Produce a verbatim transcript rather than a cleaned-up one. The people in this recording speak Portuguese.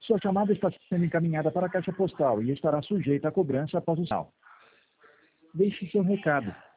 Sua chamada está sendo encaminhada para a caixa postal e estará sujeita a cobrança após o sinal. Deixe seu recado.